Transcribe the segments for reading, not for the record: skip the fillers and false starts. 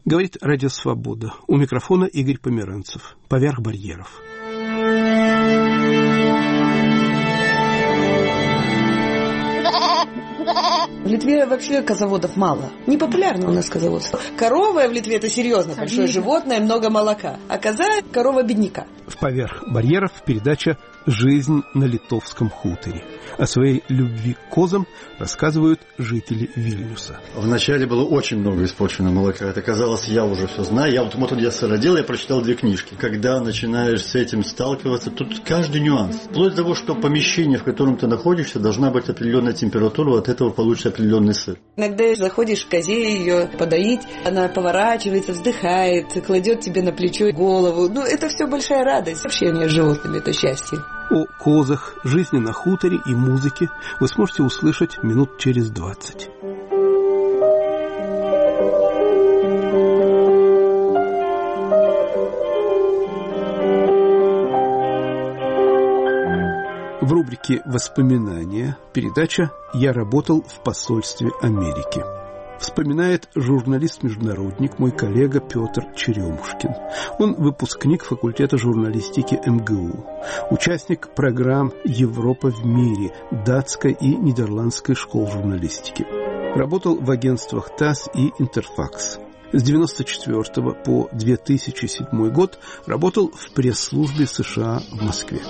Говорит Радио Свобода. У микрофона Игорь Померанцев. Поверх барьеров. В Литве вообще козаводов мало. Не популярно у нас козаводство. Корова в Литве — это серьезно большое животное, много молока. А коза — корова бедняка. В «Поверх барьеров» передача «Жизнь на литовском хуторе». О своей любви к козам рассказывают жители Вильнюса. Вначале было очень много испорченного молока. Это казалось, я уже все знаю. Я сыродел, я прочитал 2 книжки. Когда начинаешь с этим сталкиваться, тут каждый нюанс. Вплоть до того, что помещение, в котором ты находишься, должна быть определенная температура, от этого получится определенный сыр. Иногда заходишь к козе ее подоить, она поворачивается, вздыхает, кладет тебе на плечо голову. Это все большая радость. Общение с животными — это счастье. О козах, жизни на хуторе и музыке вы сможете услышать минут через 20. В рубрике «Воспоминания» передача «Я работал в посольстве Америки». Вспоминает журналист-международник, мой коллега Петр Черемушкин. Он выпускник факультета журналистики МГУ, участник программ «Европа в мире» датской и нидерландской школ журналистики. Работал в агентствах ТАСС и Интерфакс. С 1994 по 2007 год работал в пресс-службе США в Москве.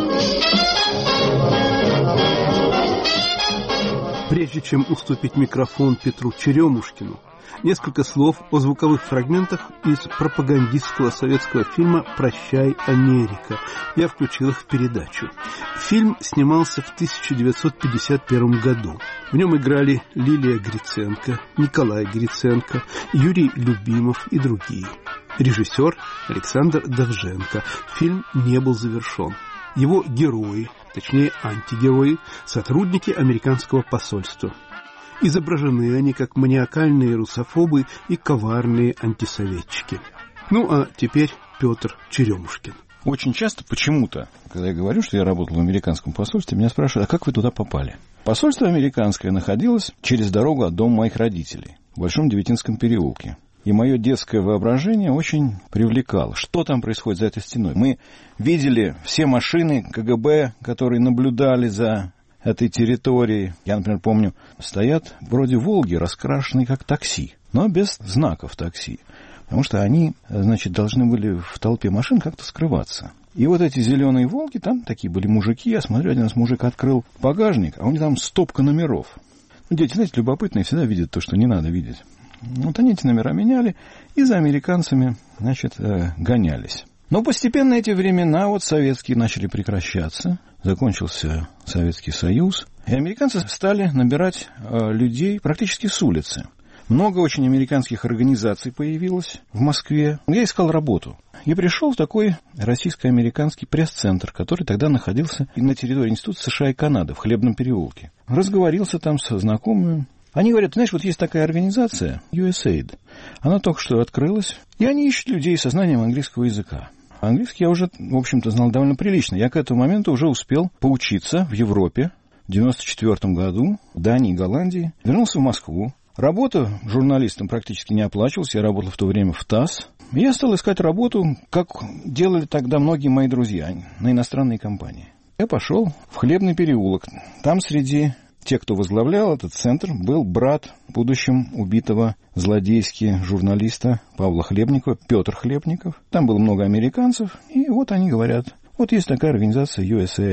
Прежде чем уступить микрофон Петру Черемушкину, несколько слов о звуковых фрагментах из пропагандистского советского фильма «Прощай, Америка». Я включил их в передачу. Фильм снимался в 1951 году. В нем играли Лилия Гриценко, Николай Гриценко, Юрий Любимов и другие. Режиссер Александр Довженко. Фильм не был завершен. Его герои, точнее антигерои, сотрудники американского посольства. Изображены они как маниакальные русофобы и коварные антисоветчики. А теперь Петр Черемушкин. Очень часто почему-то, когда я говорю, что я работал в американском посольстве, меня спрашивают, а как вы туда попали? Посольство американское находилось через дорогу от дома моих родителей, в Большом Девятинском переулке. И мое детское воображение очень привлекало. Что там происходит за этой стеной? Мы видели все машины КГБ, которые наблюдали за этой территорией. Я, например, помню, стоят вроде «Волги», раскрашенные как такси, но без знаков такси. Потому что они, должны были в толпе машин как-то скрываться. И вот эти зеленые «Волги», там такие были мужики. Я смотрю, один раз мужик открыл багажник, а у него там стопка номеров. Дети, знаете, любопытные, всегда видят то, что не надо видеть. Они эти номера меняли и за американцами, гонялись. Но постепенно эти времена советские начали прекращаться. Закончился Советский Союз. И американцы стали набирать людей практически с улицы. Много очень американских организаций появилось в Москве. Я искал работу. И пришел в такой российско-американский пресс-центр, который тогда находился на территории Института США и Канады в Хлебном переулке. Разговорился там со знакомыми. Они говорят, знаешь, есть такая организация, USAID. Она только что открылась, и они ищут людей со знанием английского языка. Английский я уже, в общем-то, знал довольно прилично. Я к этому моменту уже успел поучиться в Европе. В 1994 году в Дании и Голландии. Вернулся в Москву. Работа журналистом практически не оплачивалась. Я работал в то время в ТАСС. И я стал искать работу, как делали тогда многие мои друзья, на иностранные компании. Я пошел в Хлебный переулок. Там среди тех, кто возглавлял этот центр, был брат в будущем убитого злодейски журналиста Павла Хлебникова, Петр Хлебников. Там было много американцев, и они говорят, есть такая организация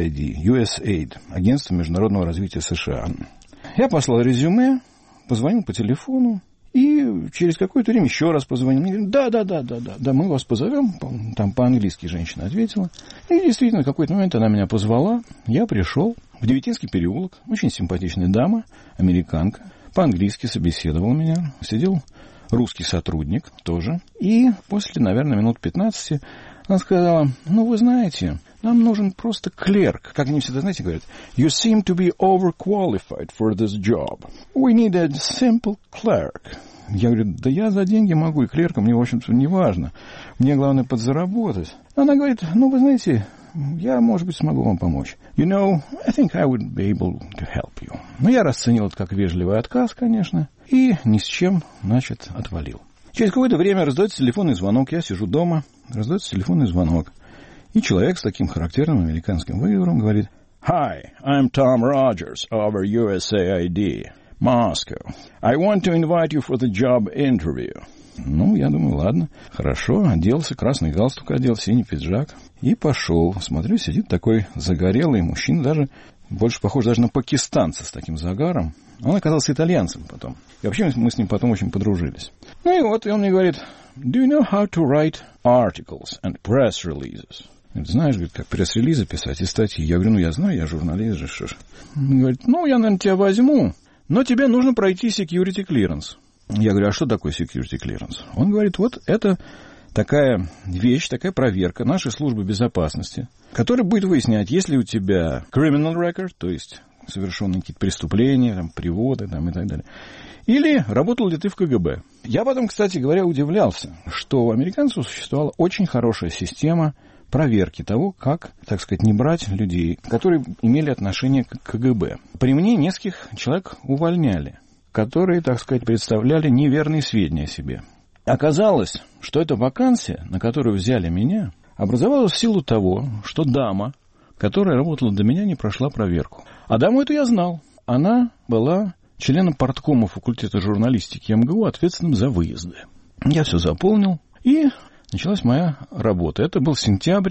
USAID, Агентство международного развития США. Я послал резюме, позвонил по телефону, и через какое-то время еще раз позвонил. Мне говорят, да, мы вас позовем. Там по-английски женщина ответила. И действительно, в какой-то момент она меня позвала. Я пришел в Девятинский переулок. Очень симпатичная дама, американка. По-английски собеседовала меня. Сидел русский сотрудник тоже. И после, наверное, минут 15 она сказала, вы знаете, нам нужен просто клерк. Как они всегда, знаете, говорят, you seem to be overqualified for this job. We need a simple clerk. Я говорю, да я за деньги могу, и клерком мне, в общем-то, не важно. Мне главное подзаработать. Она говорит, вы знаете, я, может быть, смогу вам помочь. I think I would be able to help you. Я расценил это как вежливый отказ, конечно, и ни с чем, отвалил. Через какое-то время раздается телефонный звонок. Я сижу дома, раздается телефонный звонок. И человек с таким характерным американским выговором говорит: «Hi, I'm Tom Rogers over USAID, Moscow. I want to invite you for the job interview». Ну, я думаю, ладно, хорошо, оделся, красный галстук одел, синий пиджак. И пошел. Смотрю, сидит такой загорелый мужчина, даже больше похож даже на пакистанца с таким загаром. Он оказался итальянцем потом. И вообще мы с ним потом очень подружились. Ну и вот, и он мне говорит: «Do you know how to write articles and press releases?» Знаешь, говорит, как пресс-релизы писать и статьи. Я говорю: «Ну, я знаю, я журналист же, что ж». Он говорит: «Ну, я, наверное, тебя возьму, но тебе нужно пройти security clearance». Я говорю: «А что такое security clearance?» Он говорит: «Вот это такая вещь, такая проверка нашей службы безопасности, которая будет выяснять, есть ли у тебя criminal record, то есть совершенные какие-то преступления, там, приводы там, и так далее, или работал ли ты в КГБ». Я потом, кстати говоря, удивлялся, что у американцев существовала очень хорошая система проверки того, как, так сказать, не брать людей, которые имели отношение к КГБ. При мне нескольких человек увольняли, которые, так сказать, представляли неверные сведения о себе. Оказалось, что эта вакансия, на которую взяли меня, образовалась в силу того, что дама, которая работала до меня, не прошла проверку. А даму эту я знал. Она была членом парткома факультета журналистики МГУ, ответственным за выезды. Я все заполнил, и началась моя работа. Это был сентябрь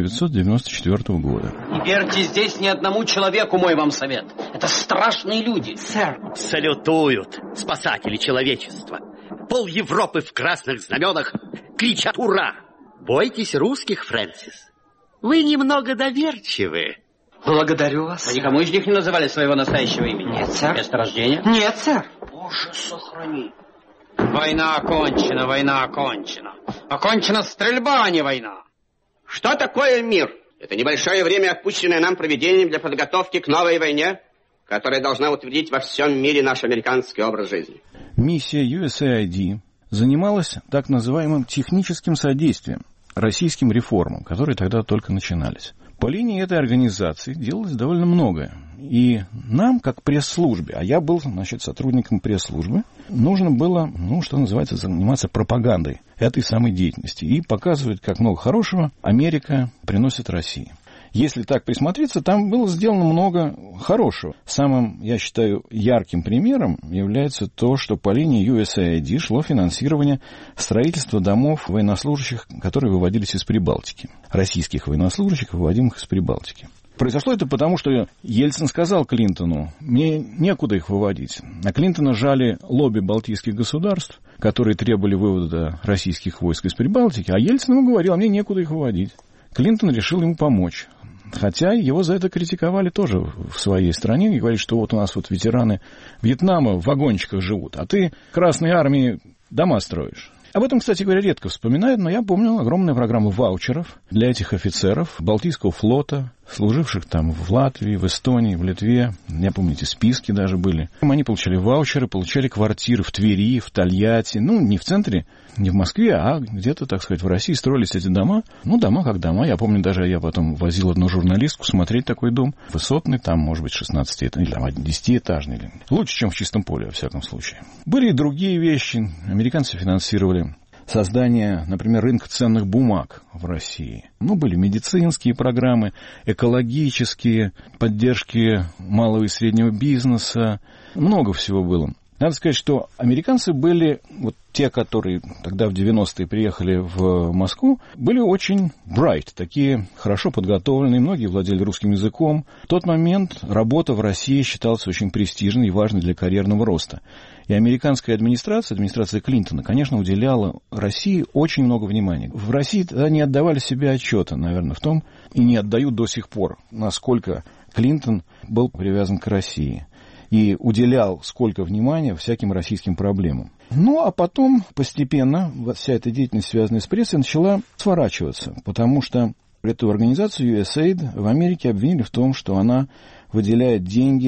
1994 года. Не верьте здесь ни одному человеку, мой вам совет. Это страшные люди. Сэр, салютуют спасатели человечества. Пол Европы в красных знаменах кричат «Ура!». Бойтесь русских, Фрэнсис. Вы немного доверчивы. Благодарю вас. Вы никому из них не называли своего настоящего имени? Нет, сэр. Место рождения? Нет, сэр. Боже, сохрани. Война окончена, война окончена. Окончена стрельба, а не война. Что такое мир? Это небольшое время, отпущенное нам проведением для подготовки к новой войне, которая должна утвердить во всем мире наш американский образ жизни. Миссия USAID занималась так называемым техническим содействием российским реформам, которые тогда только начинались. По линии этой организации делалось довольно многое. И нам, как пресс-службе, а я был, значит, сотрудником пресс-службы, нужно было, что называется, заниматься пропагандой этой самой деятельности и показывать, как много хорошего Америка приносит России. Если так присмотреться, там было сделано много хорошего. Самым, я считаю, ярким примером является то, что по линии USAID шло финансирование строительства домов военнослужащих, которые выводились из Прибалтики. Российских военнослужащих, выводимых из Прибалтики. Произошло это потому, что Ельцин сказал Клинтону: мне некуда их выводить. А Клинтона жали лобби балтийских государств, которые требовали вывода российских войск из Прибалтики, а Ельцин ему говорил: а мне некуда их выводить. Клинтон решил ему помочь. Хотя его за это критиковали тоже в своей стране. И говорят, что вот у нас вот ветераны Вьетнама в вагончиках живут, а ты Красной Армии дома строишь. Об этом, кстати говоря, редко вспоминают, но я помню огромную программу ваучеров для этих офицеров Балтийского флота, служивших там в Латвии, в Эстонии, в Литве. Я помню, эти списки даже были. Они получали ваучеры, получали квартиры в Твери, в Тольятти. Не в центре, не в Москве, а где-то, так сказать, в России строились эти дома. Дома как дома. Я помню, даже я потом возил одну журналистку смотреть такой дом. Высотный, там, может быть, 16-этажный, или там 10-этажный. Лучше, чем в Чистом поле, во всяком случае. Были и другие вещи. Американцы финансировали создание, например, рынка ценных бумаг в России. Были медицинские программы, экологические, поддержки малого и среднего бизнеса. Много всего было. Надо сказать, что американцы были, вот те, которые тогда в 90-е приехали в Москву, были очень bright, такие хорошо подготовленные, многие владели русским языком. В тот момент работа в России считалась очень престижной и важной для карьерного роста. И американская администрация Клинтона, конечно, уделяла России очень много внимания. В России тогда не отдавали себе отчета, наверное, в том, и не отдают до сих пор, насколько Клинтон был привязан к России и уделял сколько внимания всяким российским проблемам. А потом постепенно вся эта деятельность, связанная с прессой, начала сворачиваться, потому что эту организацию USAID в Америке обвинили в том, что она выделяет деньги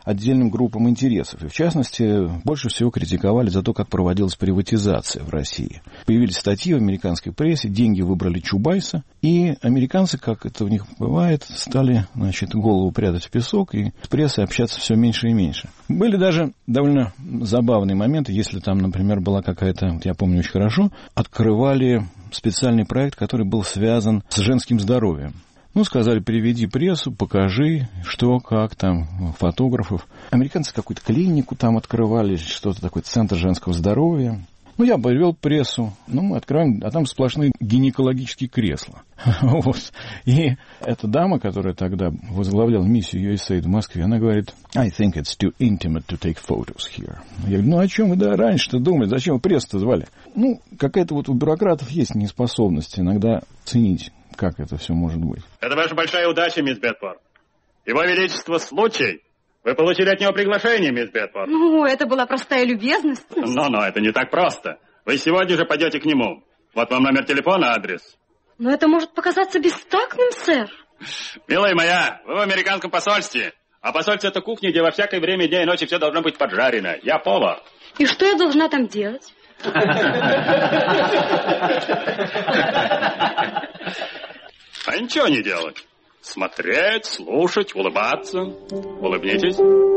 отдельным группам интересов. И, в частности, больше всего критиковали за то, как проводилась приватизация в России. Появились статьи в американской прессе, деньги выбрали Чубайса, и американцы, как это у них бывает, стали, значит, голову прятать в песок и с прессой общаться все меньше и меньше. Были даже довольно забавные моменты, если там, например, была какая-то, я помню очень хорошо, открывали специальный проект, который был связан с женским здоровьем. Ну, сказали, приведи прессу, покажи, что, как там, фотографов. Американцы какую-то клинику там открывали, что-то такое, центр женского здоровья. Ну, я привел прессу, ну, мы открываем, а там сплошные гинекологические кресла. Вот. И эта дама, которая тогда возглавляла миссию USAID в Москве, она говорит, I think it's too intimate to take photos here. Я говорю, ну, о чем вы, да, раньше-то думали, зачем вы прессу-то звали? Ну, какая-то вот у бюрократов есть неспособность иногда ценить, как это все может быть. Это ваша большая удача, мисс Бетфорд. Его Величество случай. Вы получили от него приглашение, мисс Бетфорд. Ну, это была простая любезность. Но это не так просто. Вы сегодня же пойдете к нему. Вот вам номер телефона, адрес. Но это может показаться бестактным, сэр. Милая моя, вы в американском посольстве. А посольство — это кухня, где во всякое время дня и ночи все должно быть поджарено. Я повар. И что я должна там делать? А ничего не делать. Смотреть, слушать, улыбаться. Улыбнитесь.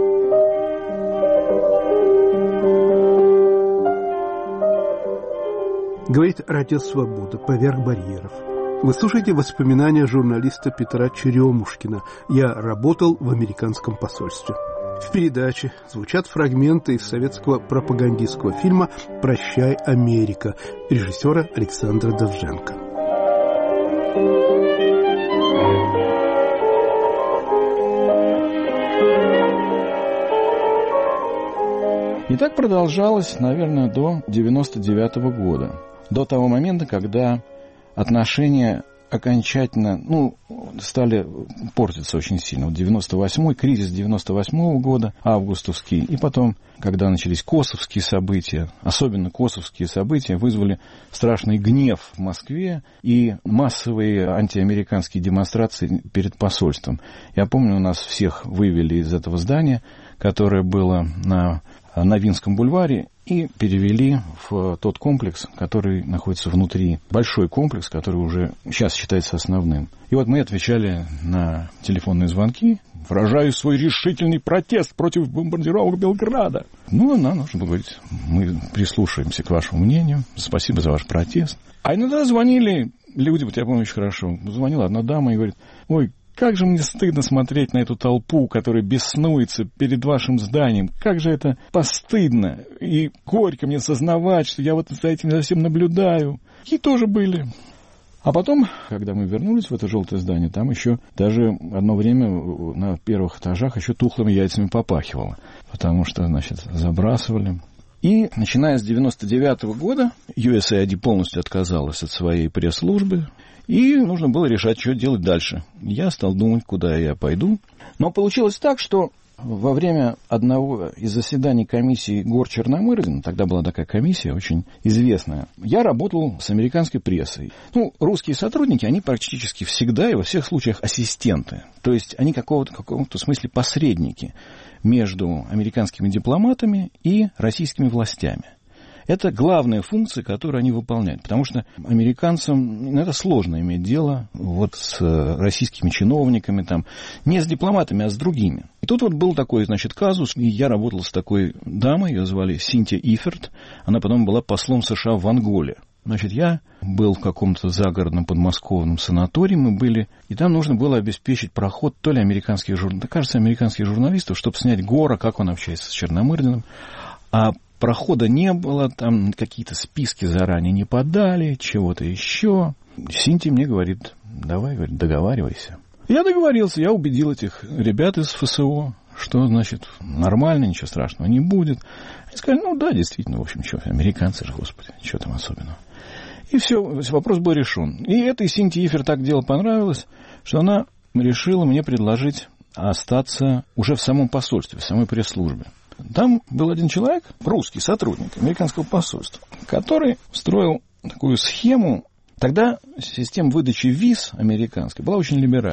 Говорит Радио Свобода, поверх барьеров. Вы слушаете воспоминания журналиста Петра Черемушкина. Я работал в американском посольстве. В передаче звучат фрагменты из советского пропагандистского фильма «Прощай, Америка» режиссера Александра Довженко. И так продолжалось, наверное, до 99-го года. До того момента, когда отношения окончательно, стали портиться очень сильно. Вот 98-й, кризис 98-го года, августовский, и потом, когда начались косовские события, особенно косовские события, вызвали страшный гнев в Москве и массовые антиамериканские демонстрации перед посольством. Я помню, у нас всех вывели из этого здания, которое было на Новинском бульваре, и перевели в тот комплекс, который находится внутри. Большой комплекс, который уже сейчас считается основным. И вот мы отвечали на телефонные звонки, выражаю свой решительный протест против бомбардировок Белграда. нам нужно было говорить, мы прислушаемся к вашему мнению, спасибо за ваш протест. А иногда звонили люди, вот я помню очень хорошо, звонила одна дама и говорит, ой, как же мне стыдно смотреть на эту толпу, которая беснуется перед вашим зданием. Как же это постыдно. И горько мне сознавать, что я вот за этим совсем наблюдаю. И тоже были. А потом, когда мы вернулись в это желтое здание, там еще даже одно время на первых этажах еще тухлыми яйцами попахивало. Потому что, забрасывали. И, начиная с 99-го года, USAID полностью отказалась от своей пресс-службы. И нужно было решать, что делать дальше. Я стал думать, куда я пойду. Но получилось так, что во время одного из заседаний комиссии Гор-Черномырдин, тогда была такая комиссия очень известная, я работал с американской прессой. Русские сотрудники, они практически всегда и во всех случаях ассистенты. То есть они в каком-то смысле посредники между американскими дипломатами и российскими властями. Это главная функция, которую они выполняют. Потому что американцам это сложно иметь дело с российскими чиновниками, не с дипломатами, а с другими. И тут был такой, казус, и я работал с такой дамой, ее звали Синтия Иферт, она потом была послом США в Анголе. Я был в каком-то загородном подмосковном санатории, мы были, и там нужно было обеспечить проход то ли американских журналистов, чтобы снять Гора, как он общается с Черномырдиным, а прохода не было, там какие-то списки заранее не подали, чего-то еще. Синтия мне говорит, давай, договаривайся. Я договорился, я убедил этих ребят из ФСО, что, нормально, ничего страшного не будет. Они сказали, да, действительно, в общем, американцы же, господи, что там особенного. И все, вопрос был решен. И этой Синтии Ифер так дело понравилось, что она решила мне предложить остаться уже в самом посольстве, в самой пресс-службе. Там был один человек, русский сотрудник американского посольства, который строил такую схему. Тогда система выдачи виз американской была очень либеральной.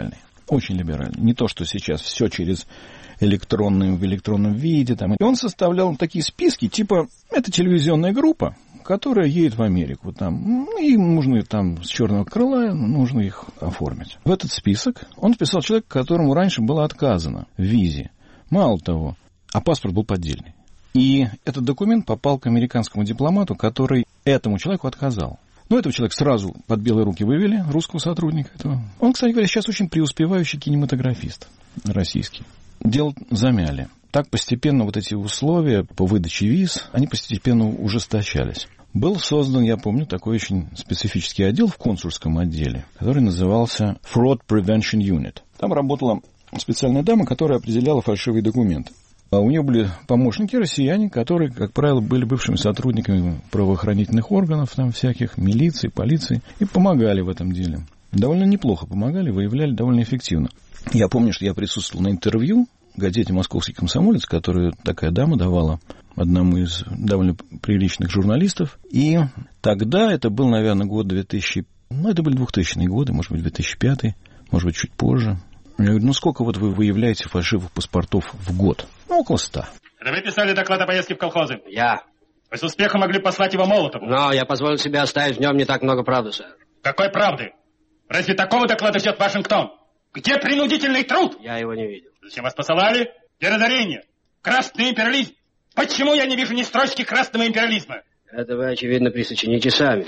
Очень либеральный. Не то, что сейчас все через в электронном виде. Там. И он составлял такие списки, типа, это телевизионная группа, которая едет в Америку. Там, им нужно там с черного крыла, нужно их оформить. В этот список он вписал человека, которому раньше было отказано в визе. Мало того, а паспорт был поддельный. И этот документ попал к американскому дипломату, который этому человеку отказал. Ну, этого человека сразу под белые руки вывели, русского сотрудника этого. Он, кстати говоря, сейчас очень преуспевающий кинематографист российский. Дело замяли. Так постепенно вот эти условия по выдаче виз, они постепенно ужесточались. Был создан, я помню, такой очень специфический отдел в консульском отделе, который назывался Fraud Prevention Unit. Там работала специальная дама, которая определяла фальшивые документы. А у нее были помощники россияне, которые, как правило, были бывшими сотрудниками правоохранительных органов, там всяких, милиции, полиции, и помогали в этом деле. Довольно неплохо помогали, выявляли довольно эффективно. Я помню, что я присутствовал на интервью в газете «Московский комсомолец», которую такая дама давала одному из довольно приличных журналистов. И тогда, это был, наверное, год 2000, это были 2000-е годы, может быть, 2005, может быть, чуть позже. Я говорю, ну сколько вот вы выявляете фальшивых паспортов в год? Ну, около 100. Это вы писали доклад о поездке в колхозы? Я. Вы с успехом могли послать его Молотову. Но я позволил себе оставить в нем не так много правды, сэр. Какой правды? Разве такого доклада ждет Вашингтон? Где принудительный труд? Я его не видел. Зачем вас посылали? Где разорение? Красный империализм? Почему я не вижу ни строчки красного империализма? Это вы, очевидно, присочините сами.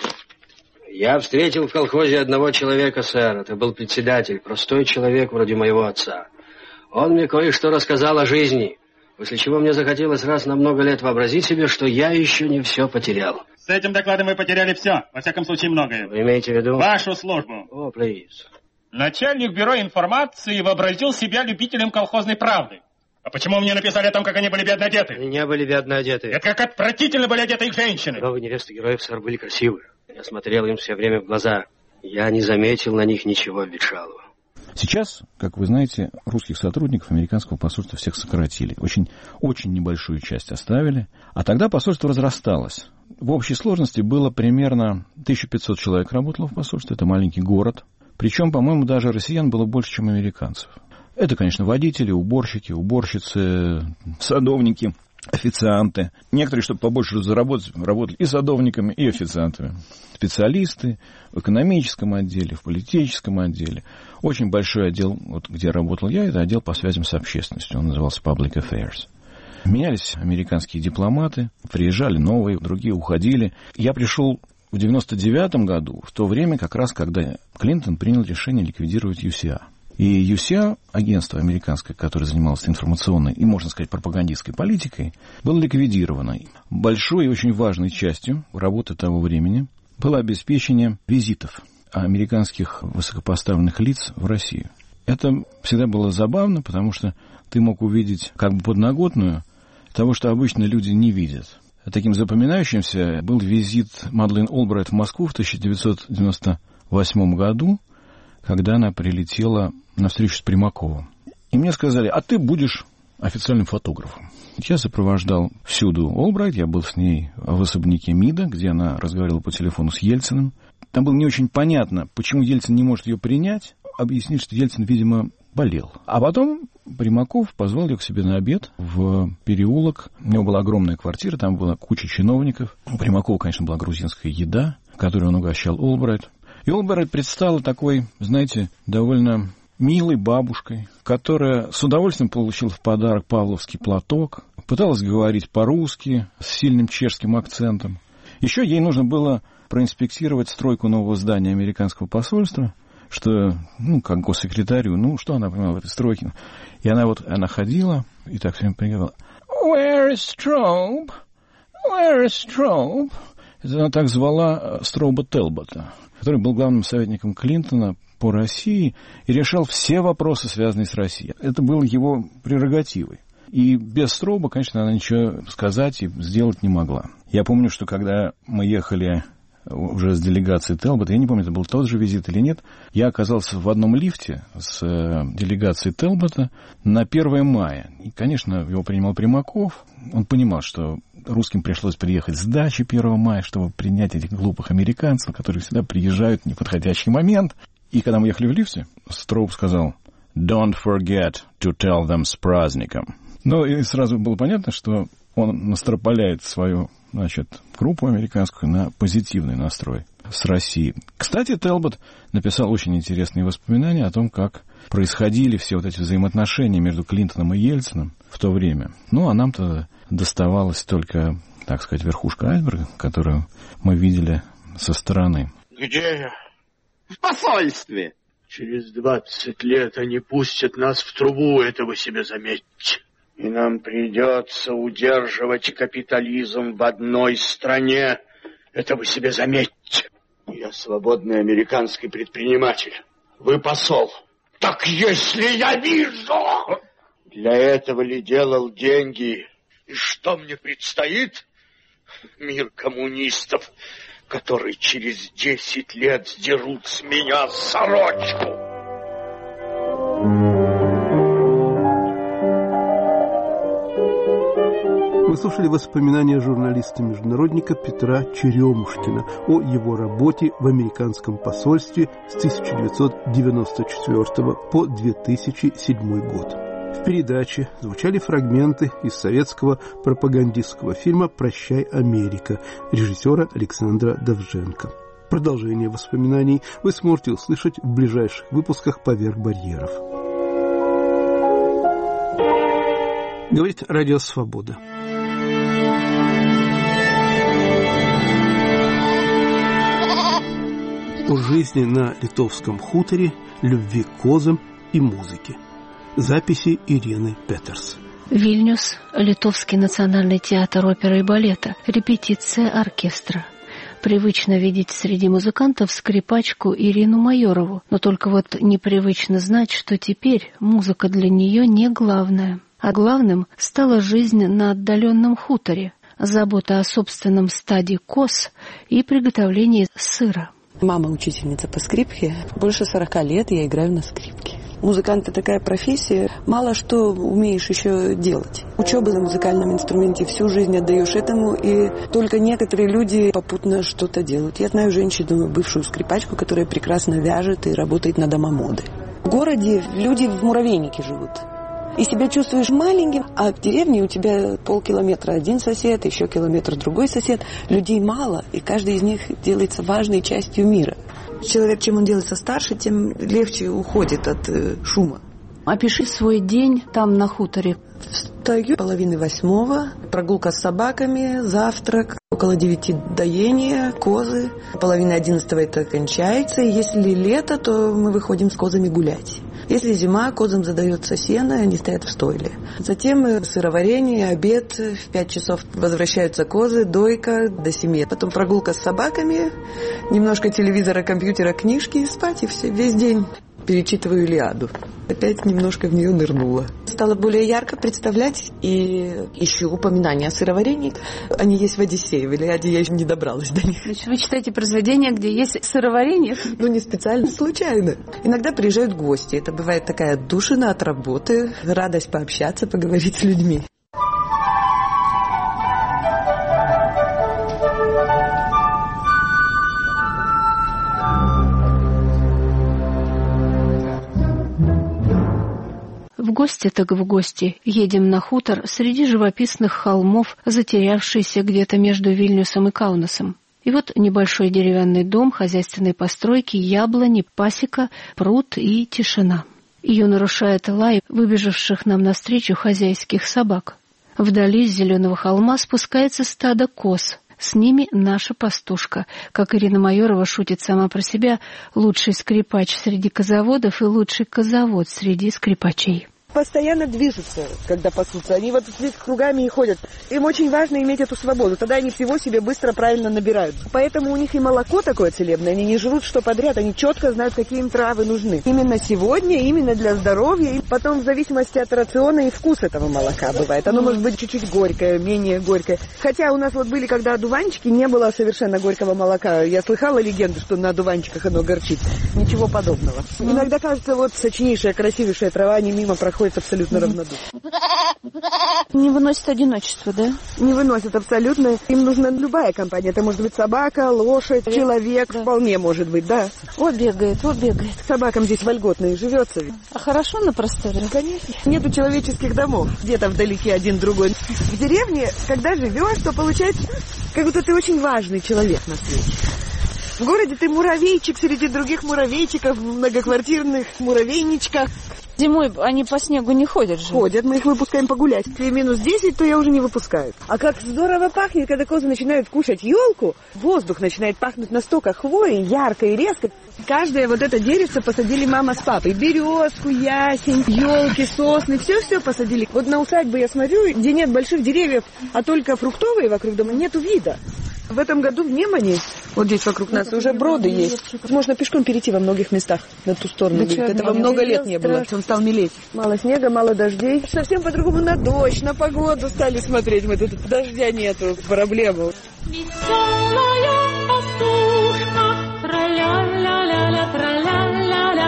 Я встретил в колхозе одного человека, сэр. Это был председатель, простой человек вроде моего отца. Он мне кое-что рассказал о жизни, после чего мне захотелось раз на много лет вообразить себе, что я еще не все потерял. С этим докладом вы потеряли все, во всяком случае многое. Вы имеете в виду? Вашу службу. О, please. Начальник бюро информации вообразил себя любителем колхозной правды. А почему мне написали о том, как они были бедно одеты? Они не были бедно одеты. Это как отвратительно были одеты их женщины. Новые невесты героев, сэр, были красивы. Я смотрел им все время в глаза. Я не заметил на них ничего обветшалого. Сейчас, как вы знаете, русских сотрудников американского посольства всех сократили. Очень небольшую часть оставили. А тогда посольство разрасталось. В общей сложности было примерно 1500 человек работало в посольстве. Это маленький город. Причем, по-моему, даже россиян было больше, чем американцев. Это, конечно, водители, уборщики, уборщицы, садовники, официанты. Некоторые, чтобы побольше заработать, работали и садовниками, и официантами. Специалисты в экономическом отделе, в политическом отделе. Очень большой отдел, вот где работал я, это отдел по связям с общественностью. Он назывался Public Affairs. Менялись американские дипломаты, приезжали новые, другие уходили. Я пришел в 1999 году, в то время, как раз, когда Клинтон принял решение ликвидировать USIA. И USIA, агентство американское, которое занималось информационной и, можно сказать, пропагандистской политикой, было ликвидировано. Большой и очень важной частью работы того времени было обеспечение визитов американских высокопоставленных лиц в Россию. Это всегда было забавно, потому что ты мог увидеть как бы подноготную того, что обычно люди не видят. Таким запоминающимся был визит Мадлен Олбрайт в Москву в 1998 году, когда она прилетела на встречу с Примаковым. И мне сказали, а ты будешь официальным фотографом. Я сопровождал всюду Олбрайт, я был с ней в особняке МИДа, где она разговаривала по телефону с Ельциным. Там было не очень понятно, почему Ельцин не может ее принять. Объяснили, что Ельцин, видимо, болел. А потом Примаков позвал ее к себе на обед в переулок. У него была огромная квартира, там была куча чиновников. У Примакова, конечно, была грузинская еда, которую он угощал Олбрайт. И Олбрайт предстала такой, знаете, довольно милой бабушкой, которая с удовольствием получила в подарок павловский платок, пыталась говорить по-русски с сильным чешским акцентом. Еще ей нужно было проинспектировать стройку нового здания американского посольства, что, как госсекретарю, что она понимала в этой стройке. И она ходила и так все время приговаривала: «Where is Straub? Where is Straub?» Это она так звала Строуба Телбота, который был главным советником Клинтона по России и решал все вопросы, связанные с Россией. Это было его прерогативой. И без Строуба, конечно, она ничего сказать и сделать не могла. Я помню, что когда мы ехали уже с делегацией Телбота, я не помню, это был тот же визит или нет, я оказался в одном лифте с делегацией Телбота на 1 мая. И, конечно, его принимал Примаков. Он понимал, что русским пришлось приехать с дачи 1 мая, чтобы принять этих глупых американцев, которые всегда приезжают в неподходящий момент. И когда мы ехали в лифте, Строуп сказал: Don't forget to tell them с праздником. Ну, и сразу было понятно, что он настропаляет свою, значит, группу американскую на позитивный настрой с Россией. Кстати, Телбот написал очень интересные воспоминания о том, как происходили все вот эти взаимоотношения между Клинтоном и Ельциным в то время. Ну, а нам-то доставалась только, так сказать, верхушка айсберга, которую мы видели со стороны. Где я? В посольстве. Через 20 лет они пустят нас в трубу, это вы себе заметьте. И нам придется удерживать капитализм в одной стране, это вы себе заметьте. Я свободный американский предприниматель. Вы посол. Так если я вижу... Для этого ли делал деньги? И что мне предстоит? Мир коммунистов, которые через 10 лет сдерут с меня сорочку. Мы слушали воспоминания журналиста-международника Петра Черемушкина о его работе в американском посольстве с 1994 по 2007 год. В передаче звучали фрагменты из советского пропагандистского фильма «Прощай, Америка» режиссера Александра Довженко. Продолжение воспоминаний вы сможете услышать в ближайших выпусках «Поверх барьеров». Говорит Радио Свобода. О жизни на литовском хуторе, любви к козам и музыке. Записи Ирины Петерс. Вильнюс, Литовский национальный театр оперы и балета, репетиция оркестра. Привычно видеть среди музыкантов скрипачку Ирину Майорову, но только вот непривычно знать, что теперь музыка для нее не главная. А главным стала жизнь на отдаленном хуторе, забота о собственном стаде коз и приготовление сыра. Мама учительница по скрипке. Больше 40 лет я играю на скрипке. Музыкант – это такая профессия, мало что умеешь еще делать. Учеба на музыкальном инструменте, всю жизнь отдаешь этому, и только некоторые люди попутно что-то делают. Я знаю женщину, бывшую скрипачку, которая прекрасно вяжет и работает на дома моды. В городе люди в муравейнике живут. И себя чувствуешь маленьким, а в деревне у тебя полкилометра один сосед, еще километр другой сосед. Людей мало, и каждый из них делается важной частью мира. Человек, чем он делается старше, тем легче уходит от шума. Опиши свой день там на хуторе. Встаю 7:30, прогулка с собаками, завтрак, около 9 доение, козы. 10:30 это кончается, и если лето, то мы выходим с козами гулять. Если зима, козам задается сено, они стоят в стойле. Затем сыроварение, обед, в 5 часов возвращаются козы, дойка до 7. Потом прогулка с собаками, немножко телевизора, компьютера, книжки и спать, и весь день. Перечитываю Илиаду. Опять немножко в нее нырнула. Стало более ярко представлять и ищу упоминания о сыроварении. Они есть в Одиссее. В Илиаде я еще не добралась до них. Значит, вы читаете произведения, где есть сыроварение? Ну, не специально, случайно. Иногда приезжают гости. Это бывает такая отдушина от работы, радость пообщаться, поговорить с людьми. В гости так в гости. Едем на хутор среди живописных холмов, затерявшийся где-то между Вильнюсом и Каунасом. И вот небольшой деревянный дом, хозяйственные постройки, яблони, пасека, пруд и тишина. Ее нарушает лай выбежавших нам навстречу хозяйских собак. Вдали с зеленого холма спускается стадо коз. С ними наша пастушка. Как Ирина Майорова шутит сама про себя, лучший скрипач среди козоводов и лучший козовод среди скрипачей. Постоянно движутся, когда пасутся. Они вот здесь кругами и ходят. Им очень важно иметь эту свободу. Тогда они всего себе быстро, правильно набирают. Поэтому у них и молоко такое целебное. Они не жрут что подряд. Они четко знают, какие им травы нужны. Именно сегодня, именно для здоровья. И потом в зависимости от рациона и вкус этого молока бывает. Оно может быть чуть-чуть горькое, менее горькое. Хотя у нас вот были, когда одуванчики, не было совершенно горького молока. Я слыхала легенду, что на одуванчиках оно горчит. Ничего подобного. Иногда кажется, вот сочнейшая, красивейшая трава, они мимо проходят. находится абсолютно равнодушным. Не выносит одиночество, да? Не выносят абсолютно. Им нужна любая компания. Это может быть собака, лошадь, человек. Да. Вполне может быть, да. О, бегает. Собакам здесь вольготно и живется. А хорошо на просторе? Конечно. Нету человеческих домов. Где-то вдалеке один другой. В деревне, когда живешь, то получается, как будто ты очень важный человек на свете. В городе ты муравейчик среди других муравейчиков в многоквартирных муравейничках. Зимой они по снегу не ходят же. Ходят, мы их выпускаем погулять. Если минус 10, то я уже не выпускаю. А как здорово пахнет, когда козы начинают кушать елку, воздух начинает пахнуть настолько хвоей, ярко и резко. Каждое вот это деревце посадили мама с папой. Березку, ясень, елки, сосны, все-все посадили. Вот на усадьбы я смотрю, где нет больших деревьев, а только фруктовые вокруг дома, нету вида. В этом году в Немане, вот здесь вокруг нас уже броды есть. Можно пешком перейти во многих местах на ту сторону. Этого много лет не было. Он стал мелеть. Мало снега, мало дождей. Совсем по-другому на дождь, на погоду стали смотреть. Мы тут дождя нету, проблема. Веселая пастушка, тра-ля-ля-ля-ля, тра-ля-ля-ля,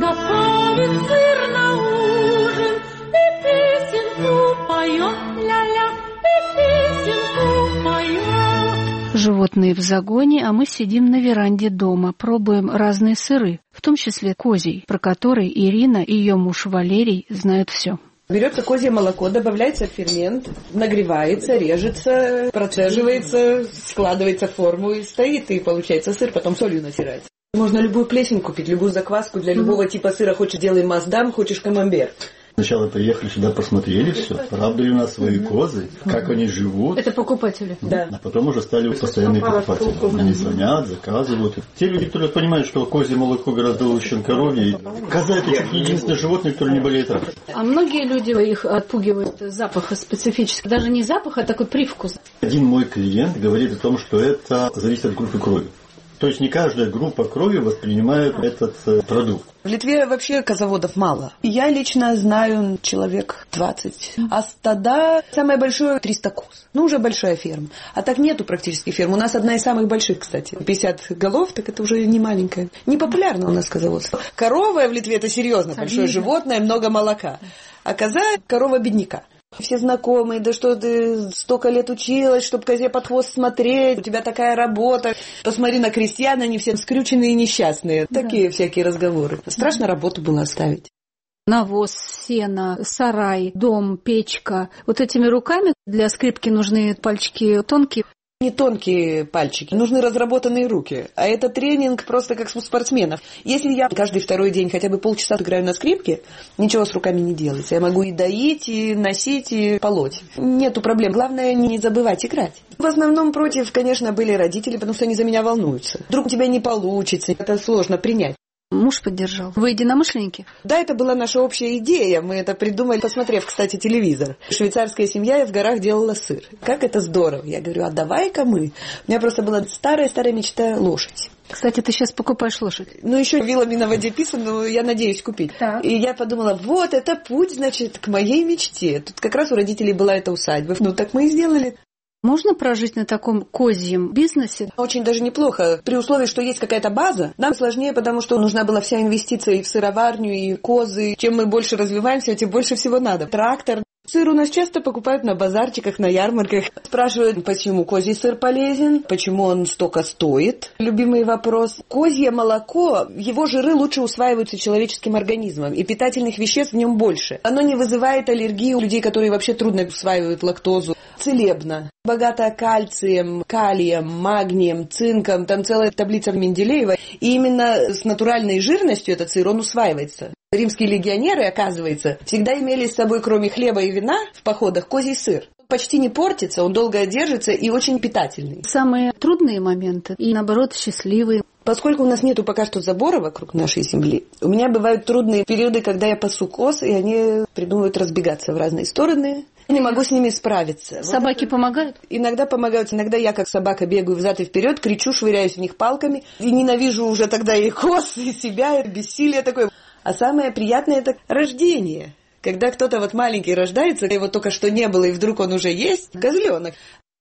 готовит сыр на ужин и песенку поет, ля-ля, и песенку поет. Животные в загоне, а мы сидим на веранде дома, пробуем разные сыры, в том числе козий, про который Ирина и ее муж Валерий знают все. Берется козье молоко, добавляется фермент, нагревается, режется, процеживается, складывается в форму и стоит, и получается сыр, потом солью натирается. Можно любую плесень купить, любую закваску для любого типа сыра. Хочешь делай маасдам, хочешь камамбер. Сначала приехали сюда, посмотрели все, правда ли у нас свои козы, как они живут. Это покупатели? Да. А потом уже стали постоянные покупатели. Они звонят, заказывают. Те люди, которые понимают, что козье молоко гораздо лучше, чем коровье. Коза — это чуть не единственное животное, которое не болеет раком. А многие люди их отпугивают запах специфический. Даже не запах, а такой привкус. Один мой клиент говорит о том, что это зависит от группы крови. То есть не каждая группа крови воспринимает этот продукт. В Литве вообще козоводов мало. Я лично знаю человек 20. А стада самое большое 300 коз. Ну, уже большая ферма. А так нету практически ферм. У нас одна из самых больших, кстати. 50 голов, так это уже не маленькая. Не популярно у нас козоводство. Корова в Литве это серьезно большое животное, много молока. А коза – корова бедняка. Все знакомые, да что ты столько лет училась, чтобы козе под хвост смотреть, у тебя такая работа. Посмотри на крестьян, они все скрюченные и несчастные. Такие всякие разговоры. Страшно работу было оставить. Навоз, сено, сарай, дом, печка. Вот этими руками для скрипки нужны пальчики тонкие. Не тонкие пальчики, нужны разработанные руки. А это тренинг просто как у спортсменов. Если я каждый второй день хотя бы полчаса играю на скрипке, ничего с руками не делается. Я могу и доить, и носить, и полоть. Нету проблем. Главное не забывать играть. В основном против, конечно, были родители, потому что они за меня волнуются. Вдруг у тебя не получится. Это сложно принять. Муж поддержал. Вы единомышленники? Да, это была наша общая идея. Мы это придумали, посмотрев, кстати, телевизор. Швейцарская семья в горах делала сыр. Как это здорово. Я говорю, а давай-ка мы. У меня просто была старая-старая мечта лошадь. Кстати, ты сейчас покупаешь лошадь? Ну, еще вилами на воде писано, но я надеюсь купить. Так. И я подумала, вот это путь, значит, к моей мечте. Тут как раз у родителей была эта усадьба. Ну, так мы и сделали. Можно прожить на таком козьем бизнесе? Очень даже неплохо. При условии, что есть какая-то база. Нам сложнее, потому что нужна была вся инвестиция и в сыроварню, и козы. Чем мы больше развиваемся, тем больше всего надо. Трактор. Сыр у нас часто покупают на базарчиках, на ярмарках. Спрашивают, почему козий сыр полезен, почему он столько стоит. Любимый вопрос. Козье молоко, его жиры лучше усваиваются человеческим организмом, и питательных веществ в нем больше. Оно не вызывает аллергии у людей, которые вообще трудно усваивают лактозу. Целебно. Богато кальцием, калием, магнием, цинком. Там целая таблица Менделеева. И именно с натуральной жирностью этот сыр, он усваивается. Римские легионеры, оказывается, всегда имели с собой, кроме хлеба и вина, в походах козий сыр. Почти не портится, он долго держится и очень питательный. Самые трудные моменты и, наоборот, счастливые. Поскольку у нас нету пока что забора вокруг нашей земли, у меня бывают трудные периоды, когда я пасу коз, и они придумывают разбегаться в разные стороны. Я не могу с ними справиться. Собаки помогают? Иногда помогают. Иногда я, как собака, бегаю взад и вперед, кричу, швыряюсь в них палками. И ненавижу уже тогда и коз, и себя, и бессилие такое. А самое приятное – это рождение. Когда кто-то вот маленький рождается, его только что не было, и вдруг он уже есть, козленок.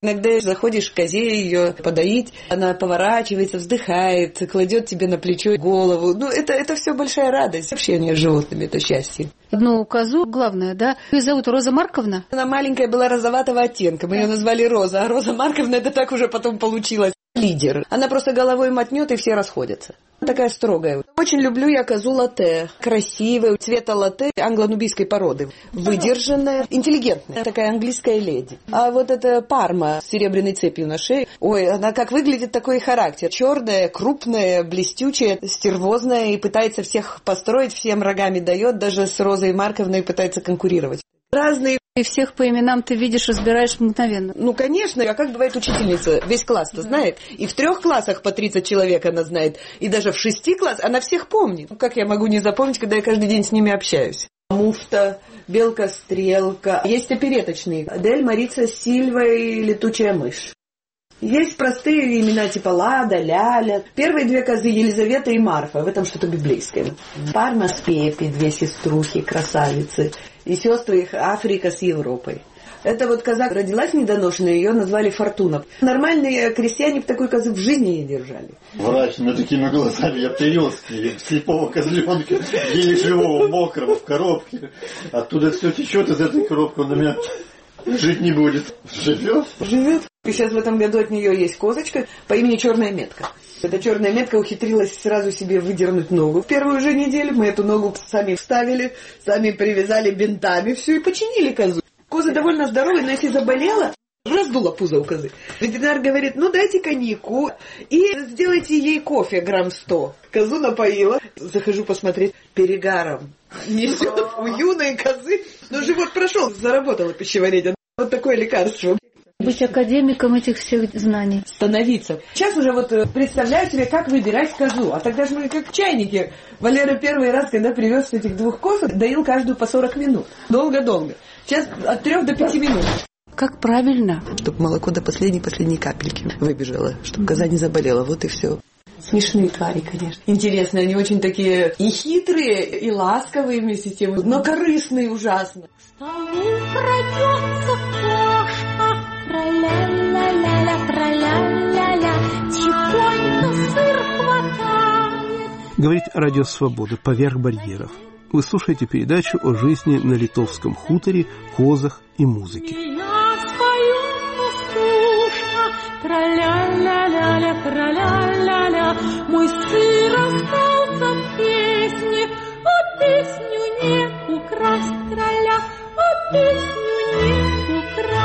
Иногда заходишь к козе ее подоить, она поворачивается, вздыхает, кладет тебе на плечо голову. Ну, это все большая радость. Общение с животными, это счастье. Одну козу, главное, да? Ее зовут Роза Марковна? Она маленькая была розоватого оттенка, мы ее назвали Роза. А Роза Марковна, это так уже потом получилось. Лидер. Она просто головой мотнет, и все расходятся. Такая строгая. Очень люблю я козу латте. Красивая, цвета латте англо-нубийской породы. Выдержанная, интеллигентная. Такая английская леди. А вот эта парма с серебряной цепью на шее. Ой, она как выглядит, такой характер. Черная, крупная, блестючая, стервозная. И пытается всех построить, всем рогами дает. Даже с Розой Марковной пытается конкурировать. Разные. И всех по именам ты видишь, разбираешь мгновенно. Ну, конечно. А как бывает учительница? Весь класс-то знает. И в 3 классах по 30 человек она знает. И даже в 6 классах она всех помнит. Ну, как я могу не запомнить, когда я каждый день с ними общаюсь? Муфта, Белка-стрелка. Есть опереточные. Адель, Марица, Сильва и Летучая мышь. Есть простые имена типа Лада, Ляля. Первые 2 козы Елизавета и Марфа. В этом что-то библейское. Парма с Пепи, 2 сеструхи, красавицы. И сестры их Африка с Европой. Эта вот коза родилась недоношенная, ее назвали Фортуна. Нормальные крестьяне такой козы в жизни не держали. Мрачными такими глазами я привез слепого козленка, еле живого, мокрого, в коробке. Оттуда все течет из этой коробки, он на меня жить не будет. Живет? Живет. И сейчас в этом году от нее есть козочка по имени Черная метка. Эта черная метка ухитрилась сразу себе выдернуть ногу. В первую же неделю мы эту ногу сами вставили, сами привязали бинтами, все и починили козу. Коза довольно здоровая, но если заболела, раздула пузо у козы. Ветеринар говорит, ну дайте коньяку и сделайте ей кофе грамм 100. Козу напоила. Захожу посмотреть, перегаром несет у юной козы. Но живот прошел, заработало пищеварение. Вот такое лекарство. Быть академиком этих всех знаний. Становиться. Сейчас уже вот представляю себе, как выбирать козу. А тогда же мы как чайники. Валера первый раз, когда привез этих 2 коз, доил каждую по 40 минут. Долго-долго. Сейчас от 3 до 5 минут. Как правильно? Чтобы молоко до последней капельки выбежало. Чтобы коза не заболела. Вот и все. Смешные твари, конечно. Интересные, они очень такие и хитрые, и ласковые вместе с тем, но корыстные ужасно. К столу крадется кошка, тра-ля-ля-ля-ля, тра-ля-ля-ля, тихонько сыр хватает. Говорит Радио Свобода поверх барьеров. Вы слушаете передачу о жизни на литовском хуторе, козах и музыке. Я спою, но скучно, тра-ля-ля-ля-ля, тра-ля-ля-ля, мой сыр остался в песне, а песню не украсть, тра-ля, а песню не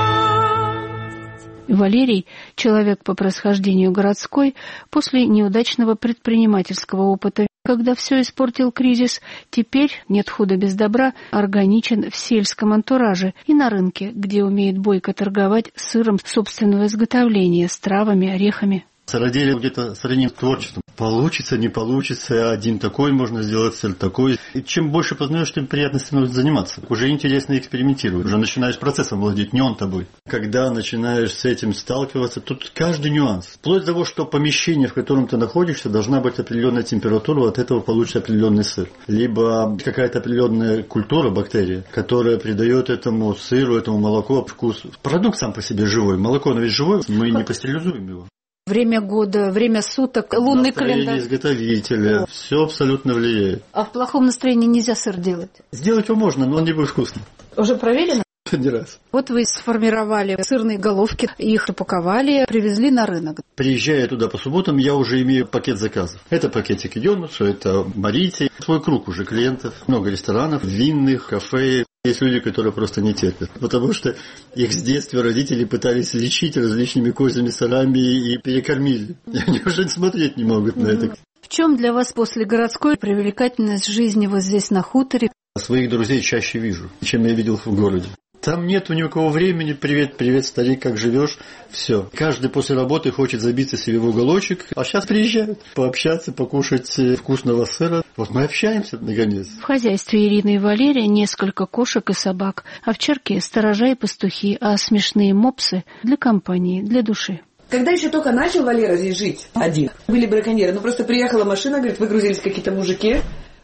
украсть. Валерий, человек по происхождению городской, после неудачного предпринимательского опыта, когда все испортил кризис, теперь, нет худа без добра, органичен в сельском антураже и на рынке, где умеет бойко торговать сыром собственного изготовления, с травами, орехами. Родили где-то сравним творчеством. Получится, не получится, один такой можно сделать, цель такой. И чем больше познаешь, тем приятно становится заниматься. Уже интересно экспериментировать, уже начинаешь процессом владеть, не он тобой. Когда начинаешь с этим сталкиваться, тут каждый нюанс. Вплоть до того, что помещение, в котором ты находишься, должна быть определенная температура, от этого получится определенный сыр. Либо какая-то определенная культура, бактерия, которая придает этому сыру, этому молоку вкус. Продукт сам по себе живой, молоко оно ведь живое, мы не пастеризуем его. Время года, время суток, лунный календарь. Настроение изготовителя, все абсолютно влияет. А в плохом настроении нельзя сыр делать? Сделать его можно, но он не будет вкусным. Уже проверено? Не раз. Вот вы сформировали сырные головки, их упаковали, привезли на рынок. Приезжая туда по субботам, я уже имею пакет заказов. Это пакетик Идёнусу, это Марите. Свой круг уже клиентов. Много ресторанов, винных, кафе. Есть люди, которые просто не терпят. Потому что их с детства родители пытались лечить различными козьими сырами и перекормили. И они уже смотреть не могут на это. В чем для вас после городской привлекательность жизни вот здесь на хуторе? Своих друзей чаще вижу, чем я видел в городе. Там нету никакого времени. Привет, привет, старик, как живешь? Все. Каждый после работы хочет забиться себе в уголочек. А сейчас приезжают пообщаться, покушать вкусного сыра. Вот мы общаемся, наконец. В хозяйстве Ирины и Валерия несколько кошек и собак. Овчарки, сторожа и пастухи, а смешные мопсы для компании, для души. Когда еще только начал Валера здесь жить один, были браконьеры. Ну просто приехала машина, говорит, выгрузились какие-то мужики.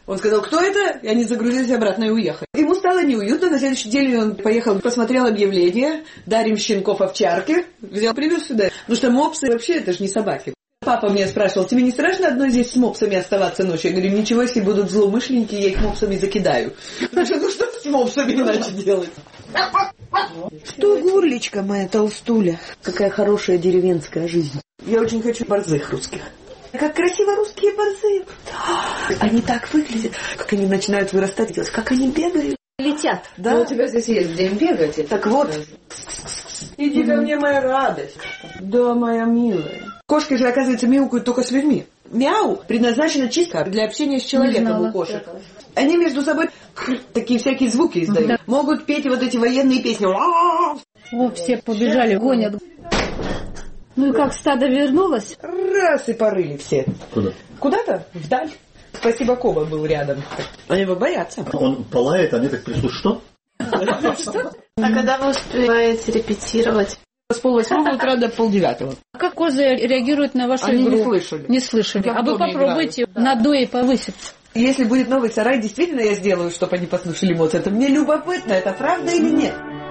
Он сказал, кто это? И они загрузились обратно и уехали. Ему стало неуютно. На следующий день он поехал, посмотрел объявление. Дарим щенков овчарки. Взял, привез сюда. Потому что мопсы вообще это же не собаки. Папа меня спрашивал, тебе не страшно одной здесь с мопсами оставаться ночью? Я говорю, ничего, если будут злоумышленники, я их мопсами закидаю. Потому что, ну что с мопсами иначе делать? Что, Гурлечка моя толстуля? Какая хорошая деревенская жизнь. Я очень хочу борзых русских. Как красиво русские борзые. Они так выглядят. Как они начинают вырастать, как они бегают. Летят. Да. Ну, у тебя здесь есть где им бегать. Так вот. Иди ко мне, моя радость. Да, моя милая. Кошки же, оказывается, мяукают только с людьми. Мяу предназначено чисто для общения с человеком у кошек. Они между собой такие всякие звуки издают. Да. Могут петь вот эти военные песни. О, все побежали, гонят. Ну и как стадо вернулось? Раз и порыли все. Куда? Куда-то вдаль. Спасибо, Коба был рядом. Они его боятся. Он полает, они так прислушают. Что? А когда вы успеваете репетировать? С 8:30 утра до 9:30. Как козы реагируют на вашу игру? Они не слышали. Не слышали. А вы попробуйте на дуэ повыситься. Если будет новый сарай, действительно я сделаю, чтобы они послушали Моцарта. Мне любопытно, это правда или нет?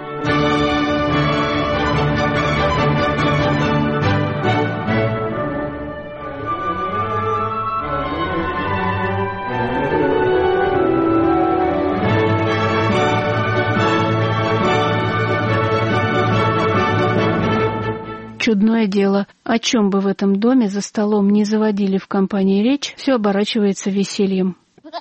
Чудное дело, о чем бы в этом доме за столом не заводили в компании речь, все оборачивается весельем.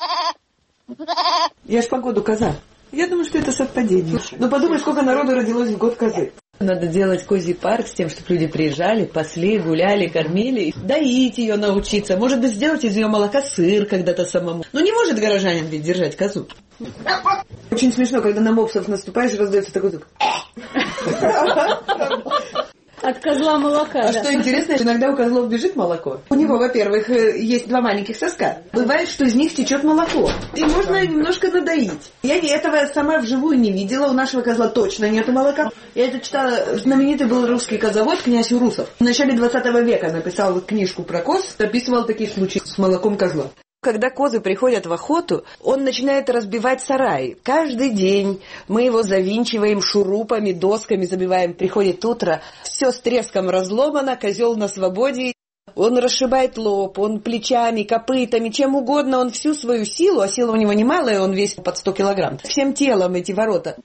Я ж погоду коза. Я думаю, что это совпадение. Но подумай, сколько народу родилось в год козы. Надо делать козий парк с тем, чтобы люди приезжали, пасли, гуляли, кормили. Доить ее научиться. Может быть, сделать из ее молока сыр когда-то самому. Но не может горожанин ведь держать козу. Очень смешно, когда на мопсов наступаешь, раздается такой звук. От козла молока. А что интересно, иногда у козлов бежит молоко. У него, во-первых, есть 2 маленьких соска. Бывает, что из них течет молоко. И можно немножко надоить. Я этого сама вживую не видела. У нашего козла точно нет молока. Я это читала. Знаменитый был русский козовод князь Урусов. В начале 20 века написал книжку про коз. Описывал такие случаи с молоком козла. Когда козы приходят в охоту, он начинает разбивать сараи. Каждый день мы его завинчиваем шурупами, досками забиваем. Приходит утро, все с треском разломано, козел на свободе. Он расшибает лоб, он плечами, копытами, чем угодно. Он всю свою силу, а сила у него немалая, он весит под 100 килограмм. Всем телом эти ворота.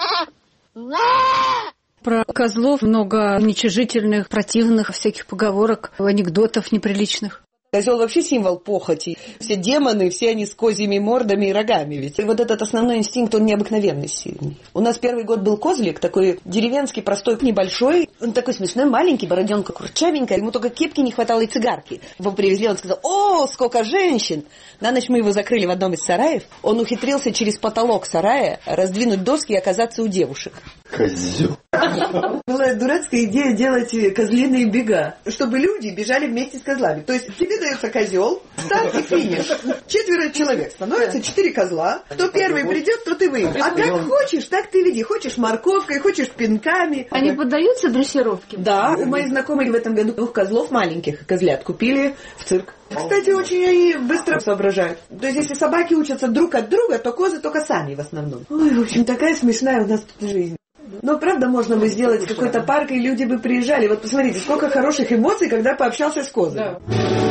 Про козлов много уничижительных, противных всяких поговорок, анекдотов неприличных. Козел вообще символ похоти. Все демоны, все они с козьими мордами и рогами. Ведь и вот этот основной инстинкт, он необыкновенно сильный. У нас первый год был козлик, такой деревенский, простой, небольшой. Он такой смешной, маленький, бороденка курчавенькая. Ему только кепки не хватало и цигарки. Его привезли, он сказал: «О, сколько женщин!» На ночь мы его закрыли в одном из сараев. Он ухитрился через потолок сарая раздвинуть доски и оказаться у девушек. Козел. Была дурацкая идея делать козлиные бега, чтобы люди бежали вместе с козлами. То есть тебе дается козел, старт и финиш. 4 человек становится, 4 козла. Кто первый придет, тот и выиграет. А как хочешь, так ты веди. Хочешь морковкой, хочешь пинками. Они поддаются дрессировке? Да, у моих знакомых в этом году 2 козлов маленьких, козлят, купили в цирк. Кстати, очень они быстро соображают. То есть, если собаки учатся друг от друга, то козы только сами в основном. Ой, в общем, такая смешная у нас тут жизнь. Но правда, можно бы сделать какой-то парк, и люди бы приезжали. Вот посмотрите, сколько хороших эмоций, когда пообщался с козой. Да.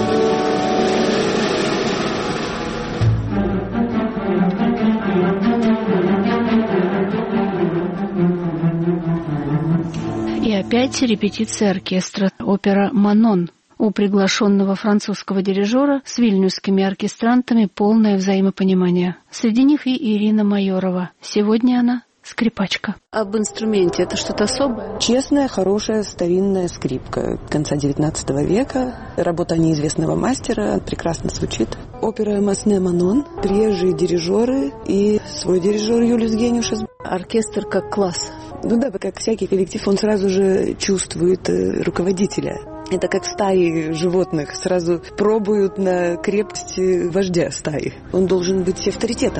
И опять репетиция оркестра, опера «Манон». У приглашенного французского дирижера с вильнюсскими оркестрантами полное взаимопонимание. Среди них и Ирина Майорова. Сегодня она скрипачка. Об инструменте это что-то особое? Честная, хорошая, старинная скрипка конца 19 века. Работа неизвестного мастера, прекрасно звучит. Опера «Масне Манон», приезжие дирижеры и свой дирижер Юлиус Гениушес. Оркестр как класс. Ну да, как всякий коллектив, он сразу же чувствует руководителя. Это как стаи животных, сразу пробуют на крепость вождя стаи. Он должен быть авторитетом.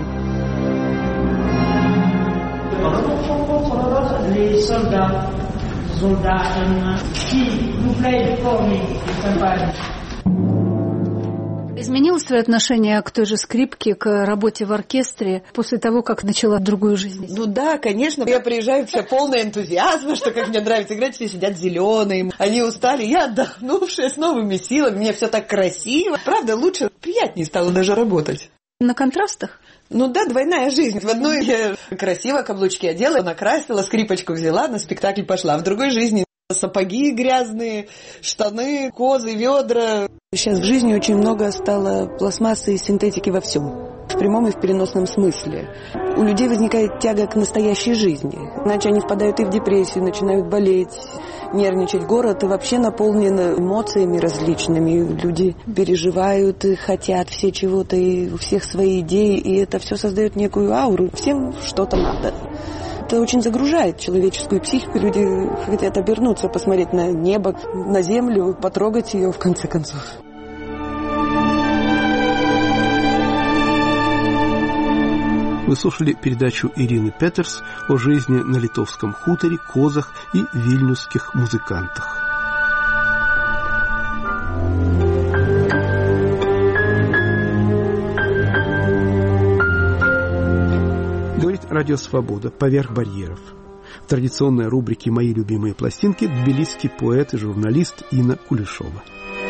Изменилось твое отношение к той же скрипке, к работе в оркестре после того, как начала другую жизнь? Ну да, конечно. Я приезжаю вся полная энтузиазма, что как мне нравится играть, все сидят зеленые, они устали, я отдохнувшая, с новыми силами, мне все так красиво. Правда, лучше, приятнее стало даже работать. На контрастах? Ну да, двойная жизнь. В одной я красиво каблучки одела, накрасила, скрипочку взяла, на спектакль пошла. В другой жизни сапоги грязные, штаны, козы, ведра. Сейчас в жизни очень много стало пластмассы и синтетики во всем. В прямом и в переносном смысле. У людей возникает тяга к настоящей жизни. Иначе они впадают и в депрессию, начинают болеть, нервничать. Город и вообще наполнен эмоциями различными. Люди переживают и хотят все чего-то, и у всех свои идеи. И это все создает некую ауру. Всем что-то надо. Это очень загружает человеческую психику. Люди хотят обернуться, посмотреть на небо, на землю, потрогать ее в конце концов. Вы слушали передачу Ирины Петерс о жизни на литовском хуторе, козах и вильнюсских музыкантах. Говорит Радио Свобода «Поверх барьеров». В традиционной рубрике «Мои любимые пластинки» тбилисский поэт и журналист Инна Кулешова.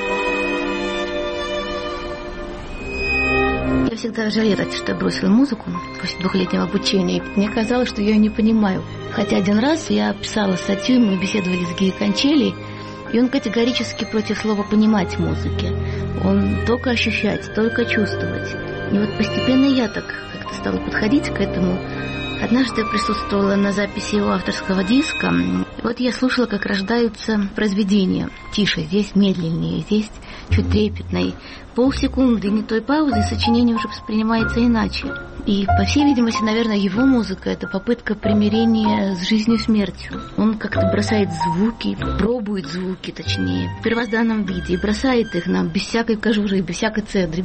Я всегда жалела, что я бросила музыку после 2-летнего обучения. Мне казалось, что я ее не понимаю. Хотя один раз я писала статью, мы беседовали с Гией Кончелли, и он категорически против слова «понимать» музыки. Он только ощущать, только чувствовать. И вот постепенно я так как-то стала подходить к этому. Однажды я присутствовала на записи его авторского диска. И вот я слушала, как рождаются произведения. Тише, здесь медленнее, здесь чуть трепетно. Полсекунды не той паузы, сочинение уже воспринимается иначе. И, по всей видимости, наверное, его музыка – это попытка примирения с жизнью и смертью. Он как-то бросает звуки, пробует звуки, точнее, в первозданном виде, и бросает их нам без всякой кожуры, без всякой цедры.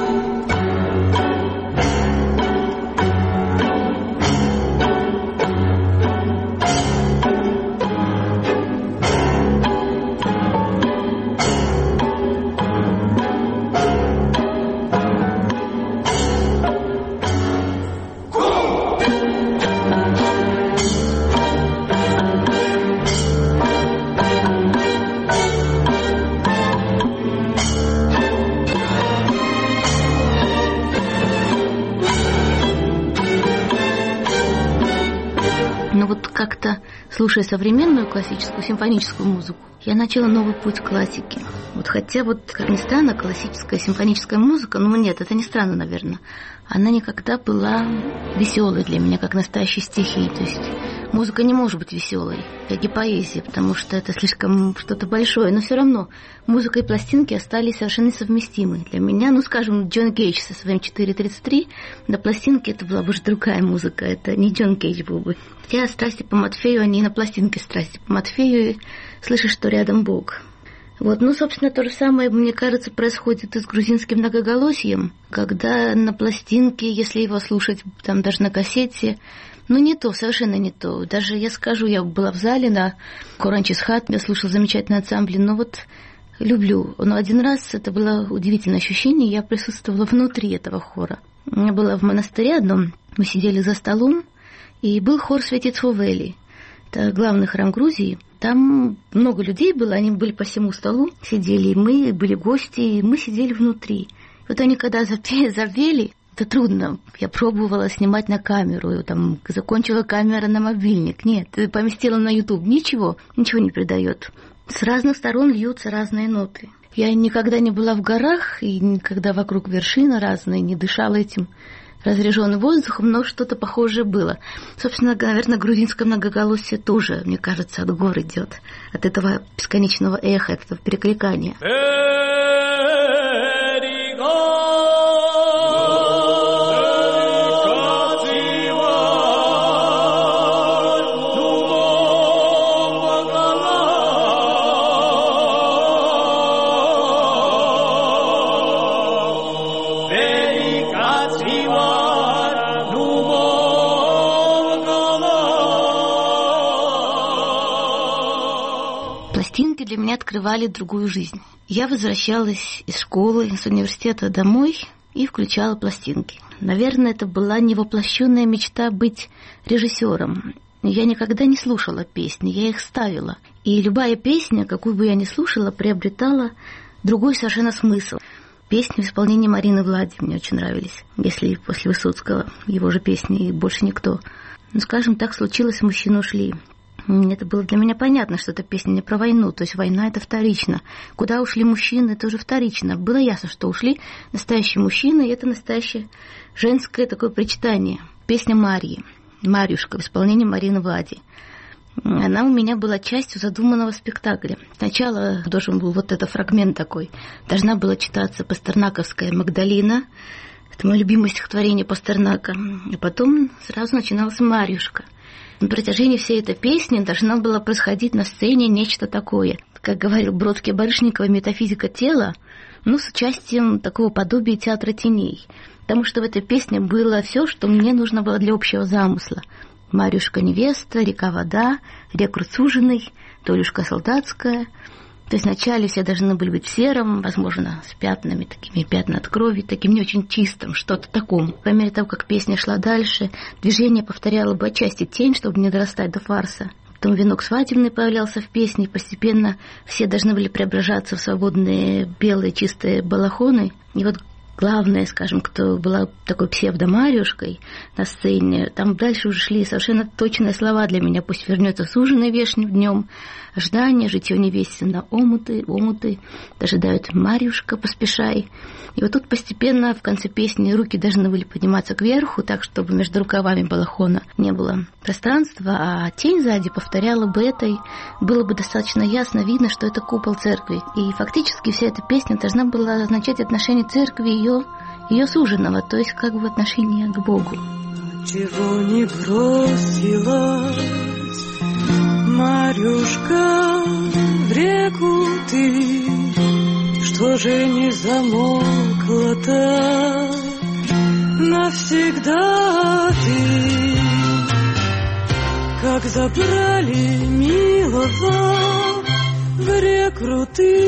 Слушая современную классическую симфоническую музыку, я начала новый путь классики. Хотя, как ни странно, классическая симфоническая музыка, нет, это не странно, наверное, она никогда была веселой для меня, как настоящие стихи. То есть музыка не может быть веселой, как и поэзия, потому что это слишком что-то большое. Но все равно музыка и пластинки остались совершенно несовместимы. Для меня, скажем, Джон Кейдж со своим 4:33, на пластинке это была бы уже другая музыка, это не Джон Кейдж был бы. Хотя страсти по Матфею, они на пластинке страсти по Матфею, и слышишь, что рядом Бог. Собственно, то же самое, мне кажется, происходит и с грузинским многоголосием, когда на пластинке, если его слушать, там даже на кассете, не то, совершенно не то. Даже я скажу, я была в зале на Коранчисхат, я слушала замечательный ансамбль, люблю. Но один раз это было удивительное ощущение, я присутствовала внутри этого хора. Я была в монастыре одном, мы сидели за столом, и был хор Светец Ховели. Это главный храм Грузии. Там много людей было, они были по всему столу, сидели, и мы были гости, и мы сидели внутри. Они когда запели, это трудно. Я пробовала снимать на камеру, закончила камера на мобильник. Нет, поместила на YouTube. Ничего не придает. С разных сторон льются разные ноты. Я никогда не была в горах, и никогда вокруг вершины разные, не дышала этим разряженным воздухом, но что-то похожее было. Собственно, наверное, грузинское многоголосие тоже, мне кажется, от гор идет, от этого бесконечного эха, от этого перекликания. для меня открывали другую жизнь. Я возвращалась из школы, с университета домой и включала пластинки. Наверное, это была невоплощенная мечта быть режиссером. Я никогда не слушала песни, я их ставила. И любая песня, какую бы я ни слушала, приобретала другой совершенно смысл. Песни в исполнении Марины Влади мне очень нравились. Если после Высоцкого его же песни больше никто. Ну, скажем так, случилось, мужчины ушли. Это было для меня понятно, что эта песня не про войну, то есть война — это вторично. Куда ушли мужчины — это уже вторично. Было ясно, что ушли настоящие мужчины, и это настоящее женское такое причитание. Песня Марьи, Марьюшка в исполнении Марины Влади. Она у меня была частью задуманного спектакля. Сначала должен был вот этот фрагмент такой. Должна была читаться пастернаковская «Магдалина». Это мое любимое стихотворение Пастернака. А потом сразу начиналась «Марьюшка». На протяжении всей этой песни должно было происходить на сцене нечто такое. Как говорил Бродский-Барышникова, метафизика тела, с участием такого подобия театра теней. Потому что в этой песне было все, что мне нужно было для общего замысла. Марьюшка невеста, река вода, рекрут суженый, Толюшка солдатская. То есть вначале все должны были быть в сером, возможно, с пятнами, такими пятна от крови, таким не очень чистым, что-то таком. По мере того, как песня шла дальше, движение повторяло бы отчасти тень, чтобы не дорастать до фарса. Потом венок свадебный появлялся в песне, и постепенно все должны были преображаться в свободные белые чистые балахоны. И вот главное, скажем, кто была такой псевдо-Марьюшкой на сцене, там дальше уже шли совершенно точные слова для меня. Пусть вернется суженый вешним днем, ожидание, житье невесте на омуты, дожидают Марьюшка, поспешай. И вот тут постепенно в конце песни руки должны были подниматься кверху, так, чтобы между рукавами балахона не было пространства, а тень сзади повторяла бы это, и было бы достаточно ясно видно, что это купол церкви. И фактически вся эта песня должна была означать отношение церкви и ее суженого, то есть как бы отношение к Богу. Чего не бросилась, Марьюшка, в реку ты, что же не замолкла-то навсегда ты? Как забрали милого в реку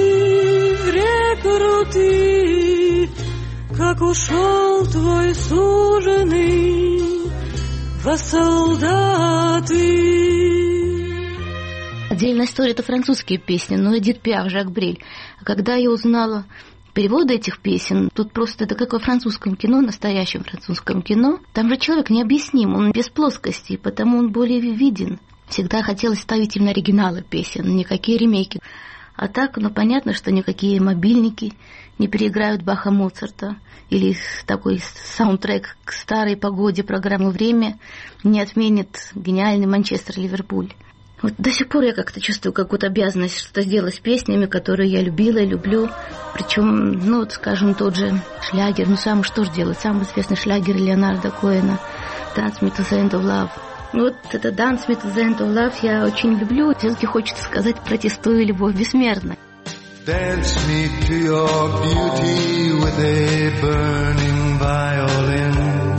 ты, как ушел твой суженый во солдаты. Отдельная история — это французские песни, Эдит Пиаф, Жак Брель. А когда я узнала переводы этих песен, тут просто это как во французском кино, настоящем французском кино. Там же человек необъясним, он без плоскости, потому он более виден. Всегда хотелось ставить именно оригиналы песен, никакие ремейки. А так, понятно, что никакие мобильники не переиграют Баха, Моцарта, или такой саундтрек к старой погоде программы «Время» не отменит гениальный Манчестер-Ливерпуль. Вот до сих пор я как-то чувствую какую-то обязанность что-то сделать с песнями, которые я любила и люблю. Причем, скажем, тот же шлягер, что же делать? Самый известный шлягер Леонарда Коэна «Dance Me to the End of Love». Вот это «Dance Me to the End of Love» я очень люблю. Все-таки хочется сказать, протестую, любовь бессмертна. Dance me to your beauty with a burning violin.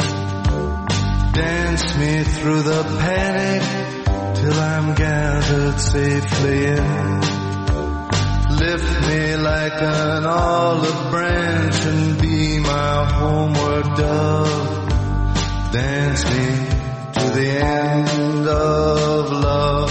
Dance me through the panic till I'm gathered safely in. Lift me like an olive branch and be my homeward dove. Dance me to the end of love.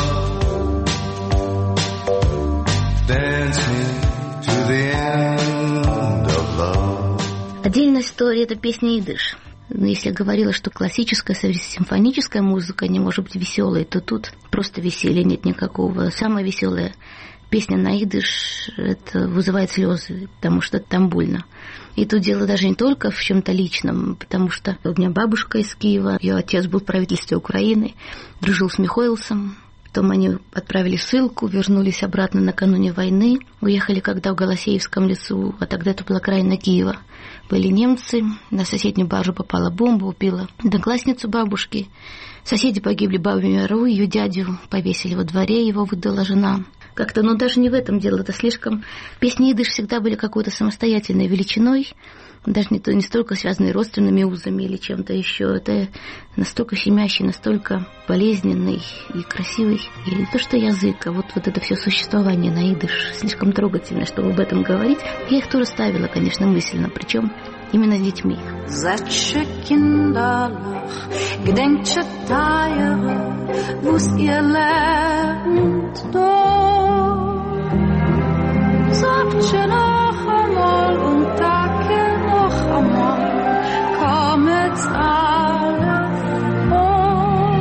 Dance me to the end of love. Отдельная история — это песня «Идыш». Если я говорила, что классическая симфоническая музыка не может быть веселой, то тут просто веселья нет никакого. Самая веселая песня на идыш — это вызывает слезы, потому что там больно. И тут дело даже не только в чем-то личном, потому что у меня бабушка из Киева, ее отец был в правительстве Украины, дружил с Михоэлсом. Потом они отправили ссылку, вернулись обратно накануне войны. Уехали когда в Голосеевском лесу, а тогда это была окраина Киева. Были немцы, на соседнюю баржу попала бомба, убила одноклассницу бабушки. Соседи погибли, бабе Миру, ее дядю повесили во дворе, его выдала жена. Как-то, но даже не в этом дело, это слишком... Песни идыш всегда были какой-то самостоятельной величиной, даже не столько связанные родственными узами или чем-то еще. Это настолько щемящий, настолько болезненный и красивый. И не то, что язык, а вот это все существование на идыш слишком трогательно, чтобы об этом говорить. Я их тоже ставила, конечно, мысленно, причем именно с детьми. Zetsche Kinderlach, gedenkt Teire, wo's ihr lernt dort. Sagt schon noch einmal und danke noch einmal, kommet's alle vor.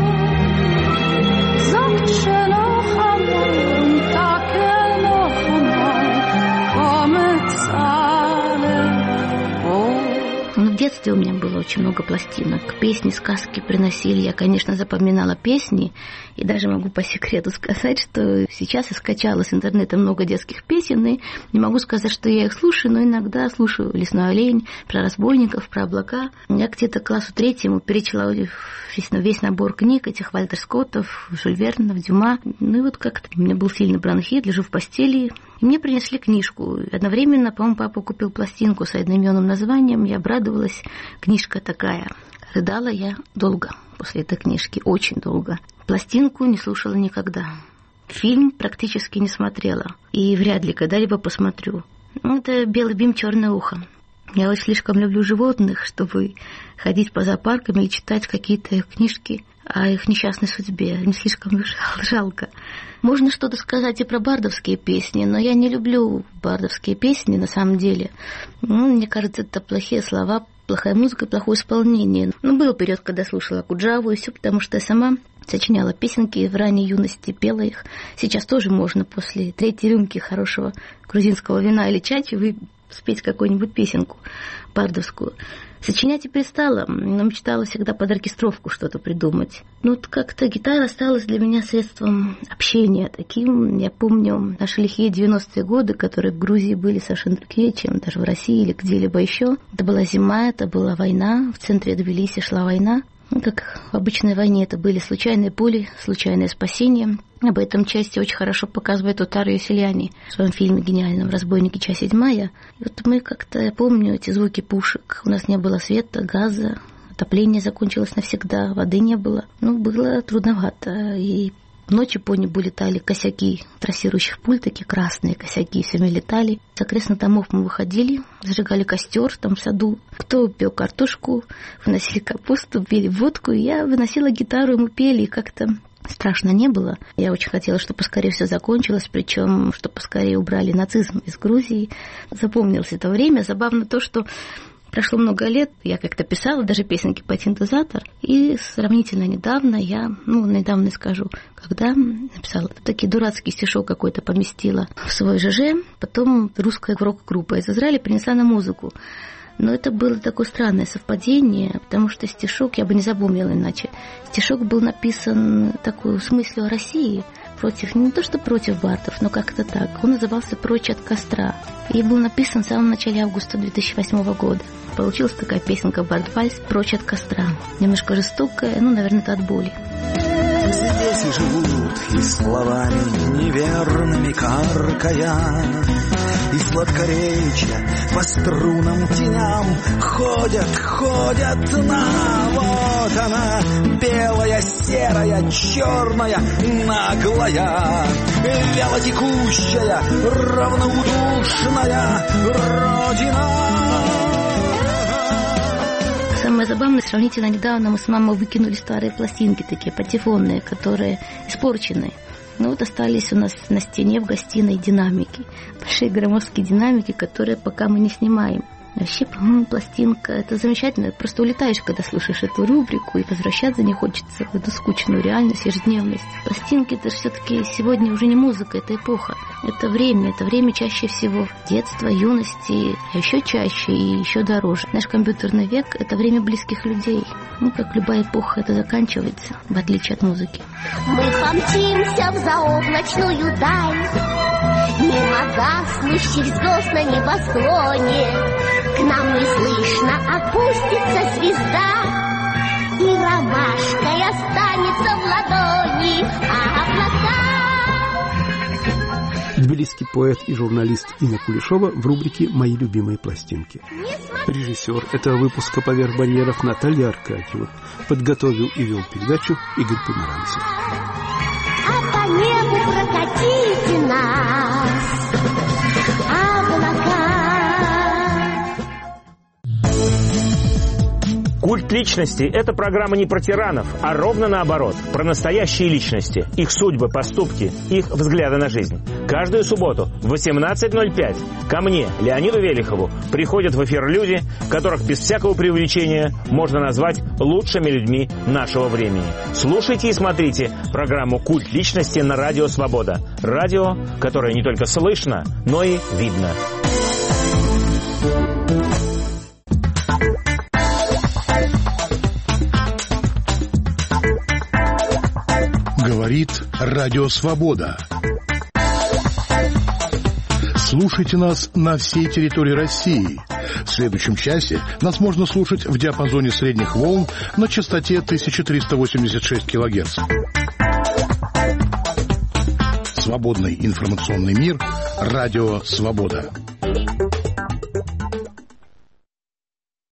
Sagt schon noch einmal und danke noch einmal, kommet's alle vor. В детстве у меня было очень много пластинок. Песни, сказки приносили. Я, конечно, запоминала песни. И даже могу по секрету сказать, что сейчас я скачала с интернета много детских песен. И не могу сказать, что я их слушаю, но иногда слушаю «Лесной олень», про разбойников, про облака. Я где-то к классу 3 перечла весь набор книг этих Вальтер Скоттов, Жюль Вернов, Дюма. Ну и вот как-то у меня был сильный бронхит, лежу в постели. И мне принесли книжку. Одновременно, по-моему, папа купил пластинку с одноименным названием. Я обрадовалась. Книжка такая. Рыдала я долго после этой книжки, очень долго. Пластинку не слушала никогда. Фильм практически не смотрела. И вряд ли когда-либо посмотрю. Это «Белый бим, черное ухо». Я очень слишком люблю животных, чтобы ходить по зоопаркам или читать какие-то книжки о их несчастной судьбе. Мне слишком жалко. Можно что-то сказать и про бардовские песни, но я не люблю бардовские песни на самом деле. Мне кажется, это плохие слова, плохая музыка и плохое исполнение. Был период, когда слушала Акуджаву и все, потому что я сама сочиняла песенки в ранней юности, пела их. Сейчас тоже можно после 3-й рюмки хорошего грузинского вина или чачи спеть какую-нибудь песенку бардовскую. Сочинять и перестала, но мечтала всегда под оркестровку что-то придумать. Как-то гитара стала для меня средством общения таким. Я помню наши лихие 90-е годы, которые в Грузии были совершенно другие, чем даже в России или где-либо еще. Это была зима, это была война, в центре Тбилиси шла война. Как в обычной войне, это были случайные пули, случайное спасение. Об этом части очень хорошо показывает Отар Йосельяни в своем фильме гениальном «Разбойники. Часть 7». И мы как-то, я помню эти звуки пушек. У нас не было света, газа, отопление закончилось навсегда, воды не было. Было трудновато. И ночью по небу летали косяки трассирующих пуль, такие красные косяки, всеми летали. С окрестных домов мы выходили, зажигали костер там в саду. Кто пел картошку, выносили капусту, пили водку. И я выносила гитару, и мы пели, и как-то страшно не было. Я очень хотела, чтобы поскорее все закончилось, причем, чтобы поскорее убрали нацизм из Грузии. Запомнилось это время. Забавно то, что прошло много лет, я как-то писала даже песенки по синтезатор, и сравнительно недавно недавно скажу, когда написала такой дурацкий стишок какой-то, поместила в свой ЖЖ, потом русская рок-группа из Израиля принесла на музыку. Но это было такое странное совпадение, потому что стишок я бы не запомнила иначе. Стишок был написан такой в смысле о России, не то что против бардов, но как-то так. Он назывался «Прочь от костра» и был написан в самом начале августа 2008 года. Получилась такая песенка «Бардвальс. Прочь от костра». Немножко жестокая, наверное, это от боли. Здесь и живут, и словами неверными каркая, и сладкоречия по струнам теням ходят вот она, белая, серая, черная, наглая, вяло текущая, равнодушная Родина. Самое забавное, сравнительно недавно мы с мамой выкинули старые пластинки, такие патефонные, которые испорчены. Остались у нас на стене в гостиной динамики. Большие громоздкие динамики, которые пока мы не снимаем. Вообще, по-моему, пластинка — это замечательно. Просто улетаешь, когда слушаешь эту рубрику, и возвращаться не хочется в эту скучную реальность, ежедневность. Пластинки — это все-таки сегодня уже не музыка, это эпоха. Это время чаще всего детства, юности, а еще чаще и еще дороже. Наш компьютерный век — это время близких людей. Как любая эпоха, это заканчивается, в отличие от музыки. Мы помчимся в заоблачную даль, мимо гаснущих звезд на небосклоне. К нам неслышно опустится звезда, и ромашкой останется в ладони, а облака тбилисский поэт и журналист Инна Кулешова в рубрике «Мои любимые пластинки». Режиссер этого выпуска «Поверх барьеров» Наталья Аркадьева. Подготовил и вел передачу Игорь Померанцев. А по небу прокатите нас, облака. «Культ личности» — это программа не про тиранов, а ровно наоборот, про настоящие личности, их судьбы, поступки, их взгляды на жизнь. Каждую субботу в 18:05 ко мне, Леониду Велихову, приходят в эфир люди, которых без всякого преувеличения можно назвать лучшими людьми нашего времени. Слушайте и смотрите программу «Культ личности» на Радио Свобода. Радио, которое не только слышно, но и видно. Говорит Радио Свобода. Слушайте нас на всей территории России. В следующем часе нас можно слушать в диапазоне средних волн на частоте 1386 кГц. Свободный информационный мир. Радио Свобода.